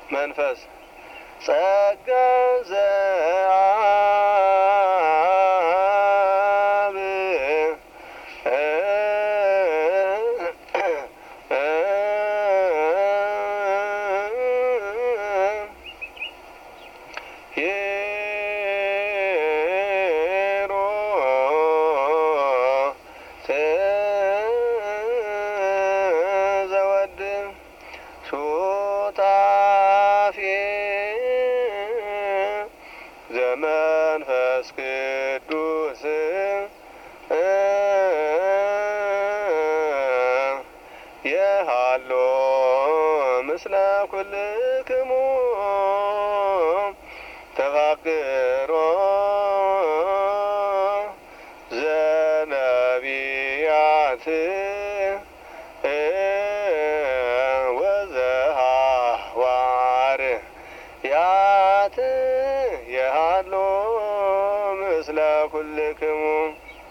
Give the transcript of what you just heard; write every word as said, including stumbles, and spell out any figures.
መንፈስ ጸጋ ዘአብ ሄሮ ዘወድ ሱታፌ ዘመንፈስ ቅዱስ የሃሎ ምስለ ኩልክሙ ተፋቅሮ ዘነቢያት ወዘሐዋርያት የሃሎ ምስለ ኩልክሙ